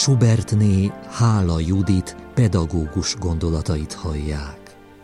Schubertné Hála Judit pedagógus gondolatait hallják.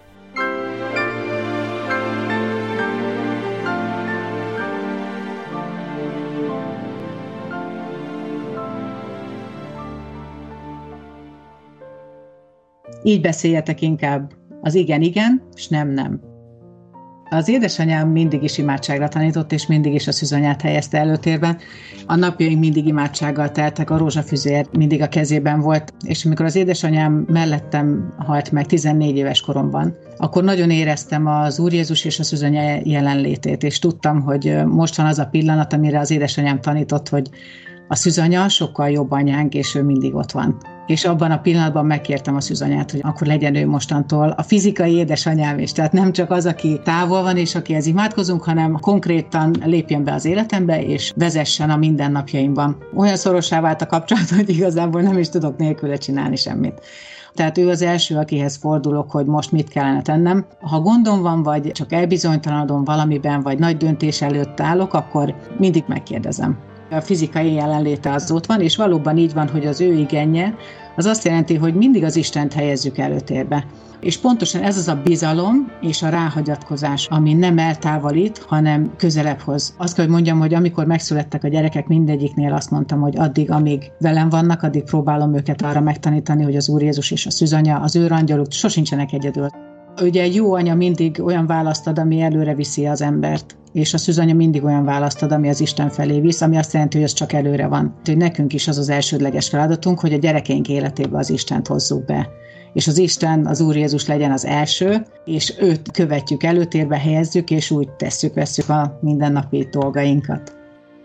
Így beszéljetek inkább, az igen, igen, és nem, nem. Az édesanyám mindig is imádságra tanított, és mindig is a szűzanyát helyezte előtérben. A napjaink mindig imádsággal teltek, a rózsafüzér mindig a kezében volt, és amikor az édesanyám mellettem halt meg 14 éves koromban, akkor nagyon éreztem az Úr Jézus és a szűzanya jelenlétét, és tudtam, hogy most van az a pillanat, amire az édesanyám tanított, hogy a szűzanya sokkal jobb anyánk, és ő mindig ott van. És abban a pillanatban megkértem a szűzanyát, hogy akkor legyen ő mostantól a fizikai édesanyám is. Tehát nem csak az, aki távol van, és akihez imádkozunk, hanem konkrétan lépjen be az életembe, és vezessen a mindennapjaimban. Olyan szorossá vált a kapcsolat, hogy igazából nem is tudok nélküle csinálni semmit. Tehát ő az első, akihez fordulok, hogy most mit kellene tennem. Ha gondom van, vagy csak elbizonytalanodom valamiben, vagy nagy döntés előtt állok, akkor mindig megkérdezem. A fizikai jelenléte az ott van, és valóban így van, hogy az ő igenje, az azt jelenti, hogy mindig az Istent helyezzük előtérbe. És pontosan ez az a bizalom és a ráhagyatkozás, ami nem eltávolít, hanem közelebb hoz. Azt kell, hogy mondjam, hogy amikor megszülettek a gyerekek, mindegyiknél azt mondtam, hogy addig, amíg velem vannak, addig próbálom őket arra megtanítani, hogy az Úr Jézus és a szűzanya, az ő angyaluk sosincsenek egyedül. Ugye egy jó anya mindig olyan választ ad, ami előre viszi az embert, és a szűzanya mindig olyan választ ad, ami az Isten felé visz, ami azt jelenti, hogy ez csak előre van. Hogy nekünk is az az elsődleges feladatunk, hogy a gyerekeink életébe az Istent hozzuk be. És az Isten, az Úr Jézus legyen az első, és őt követjük, előtérbe helyezzük, és úgy vesszük a mindennapi dolgainkat.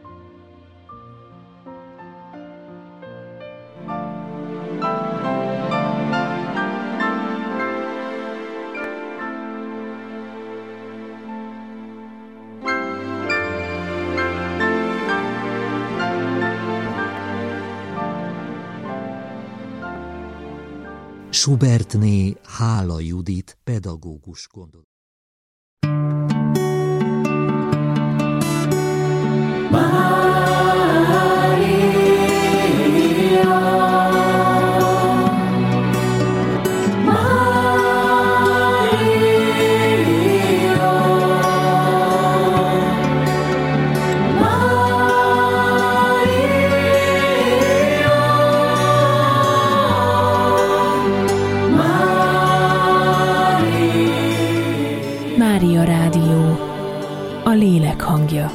Schubertné Hála Judit pedagógus gondolat. Mária Rádió, a lélek hangja.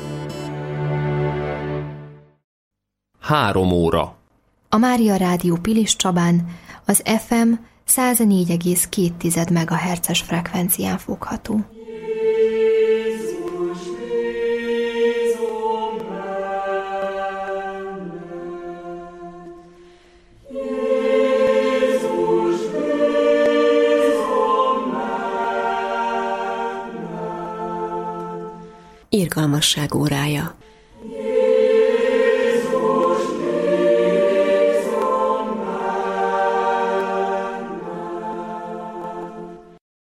3 óra. A Mária Rádió Pilis Csabán az FM 104,2 MHz-es frekvencián fogható. Irgalmasság órája.